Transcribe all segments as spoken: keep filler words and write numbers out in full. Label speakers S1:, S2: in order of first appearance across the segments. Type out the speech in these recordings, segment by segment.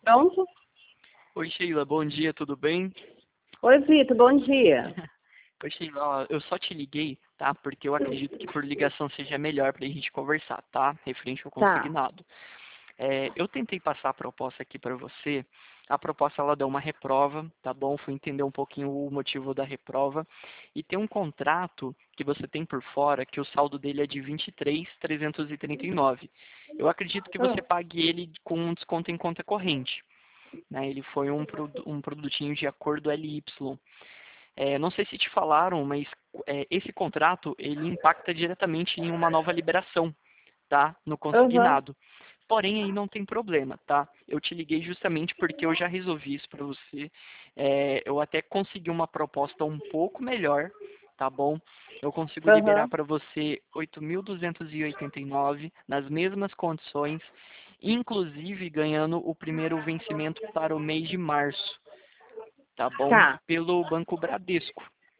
S1: Pronto?
S2: Oi, Sheila, bom dia, tudo bem?
S1: Oi, Vitor, bom dia.
S2: Oi, Sheila, ó, eu só te liguei, tá? Porque eu acredito que por ligação seja melhor pra gente conversar, tá? Referente ao
S1: Tá.
S2: consignado. É, eu tentei passar a proposta aqui para você. A proposta ela deu uma reprova, tá bom? Fui entender um pouquinho o motivo da reprova. E tem um contrato que você tem por fora, que o saldo dele é de vinte e três mil trezentos e trinta e nove. Eu acredito que você
S1: Ah,
S2: pague ele com um desconto em conta corrente. Né? Ele foi um, produ- um produtinho de acordo L Y. É, não sei se te falaram, mas é, esse contrato ele impacta diretamente em uma nova liberação, tá? No
S1: Aham.
S2: consignado. Porém, aí não tem problema, tá? Eu te liguei justamente porque eu já resolvi isso para você. É, eu até consegui uma proposta um pouco melhor, tá bom? Eu consigo liberar
S1: Aham.
S2: para você oito mil duzentos e oitenta e nove nas mesmas condições, inclusive ganhando o primeiro vencimento para o mês de março, tá bom?
S1: Tá.
S2: Pelo Banco Bradesco.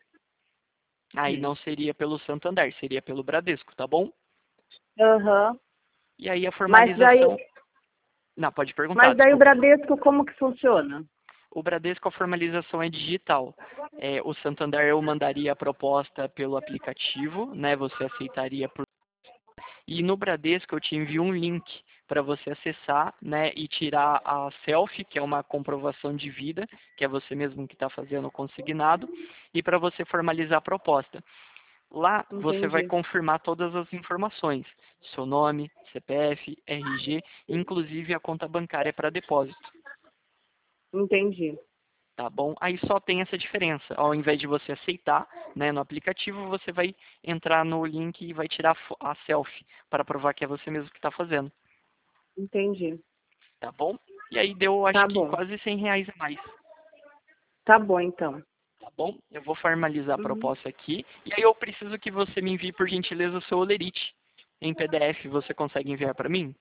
S2: Aí
S1: Hum.
S2: não seria pelo Santander, seria pelo Bradesco, tá bom?
S1: Aham.
S2: E aí a
S1: Mas daí,
S2: formalização. Não, pode perguntar,
S1: mas daí o
S2: desculpa.
S1: Bradesco, como que funciona?
S2: O Bradesco, a formalização é digital. É, o Santander eu mandaria a proposta pelo aplicativo, né? Você aceitaria por. E no Bradesco eu te envio um link para você acessar, né? E tirar a selfie, que é uma comprovação de vida, que é você mesmo que está fazendo o consignado, e para você formalizar a proposta. Lá você vai
S1: Entendi.
S2: confirmar todas as informações, seu nome, C P F, R G, inclusive a conta bancária para depósito.
S1: Entendi.
S2: Tá bom? Aí só tem essa diferença. Ao invés de você aceitar, né, no aplicativo, você vai entrar no link e vai tirar a fo- a selfie para provar que é você mesmo que está fazendo.
S1: Entendi.
S2: Tá bom? E aí deu, acho
S1: Tá
S2: que
S1: bom.
S2: quase cem reais a mais.
S1: Tá bom, então.
S2: Tá bom? Eu vou formalizar a
S1: Uhum.
S2: proposta aqui. E aí eu preciso que você me envie, por gentileza, o seu olerite em P D F. Você consegue enviar para mim?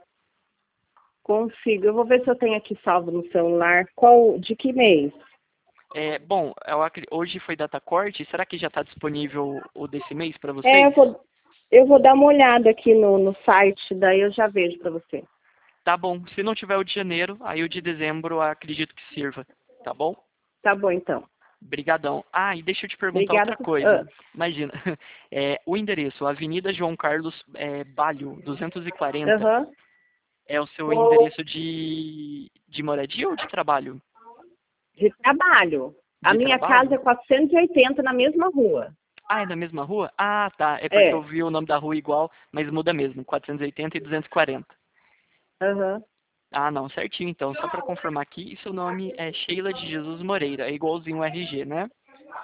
S1: Consigo. Eu vou ver se eu tenho aqui salvo no celular. Qual, de que mês?
S2: É, bom, eu acre- hoje foi data corte. Será que já está disponível o desse mês para
S1: É, eu
S2: vocês?
S1: vou, eu vou dar uma olhada aqui no, no site, daí eu já vejo para você.
S2: Tá bom. Se não tiver o de janeiro, aí o de dezembro eu acredito que sirva. Tá bom?
S1: Tá bom, então.
S2: Brigadão. Ah, e deixa eu te perguntar
S1: Obrigada
S2: outra
S1: por...
S2: coisa.
S1: Ah,
S2: Imagina, é, o endereço, Avenida João Carlos é, Balho, duzentos e quarenta,
S1: aham.
S2: é o seu
S1: Vou
S2: endereço de, de moradia ou de trabalho?
S1: de trabalho. A
S2: De
S1: minha casa
S2: trabalho?
S1: é quatrocentos e oitenta na mesma rua.
S2: Ah, é na mesma rua? Ah, tá. É porque eu
S1: É.
S2: vi o nome da rua igual, mas muda mesmo. quatrocentos e oitenta e duzentos e quarenta.
S1: Aham.
S2: Ah, não, certinho então. Só para confirmar aqui, e seu nome é Sheila de Jesus Moreira, é igualzinho o R G, né?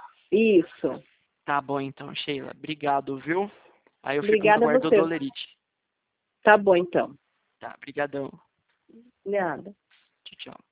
S1: Isso.
S2: Tá bom então, Sheila. Obrigado, viu? Aí eu fico no
S1: Obrigada a
S2: aguardo do
S1: você.
S2: Olerite.
S1: Tá bom, então.
S2: Tá, brigadão.
S1: Nada.
S2: Tchau, tchau.